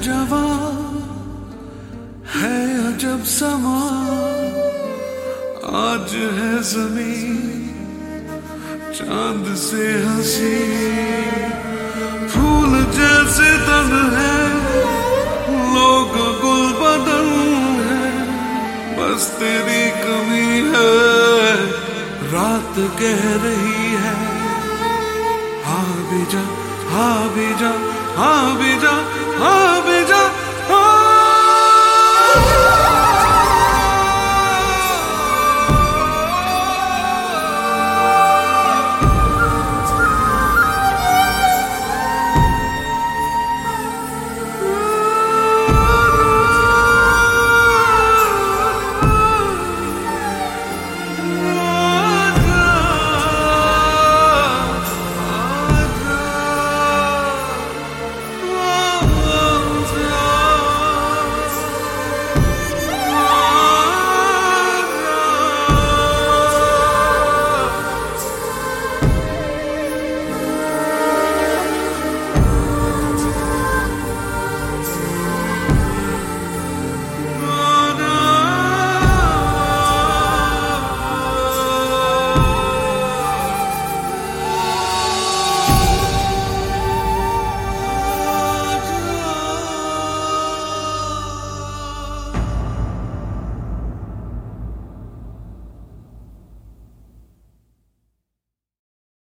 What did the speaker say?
नौजवान है अजब समा, आज है ज़मीं चांद से हंसी, फूल जैसे तन है लोग गुल बदन है, बस तेरी कमी है रात कह रही है। हाँ भी जा, हाँ भी जा, हाँ भी जा, हाँ भी जा।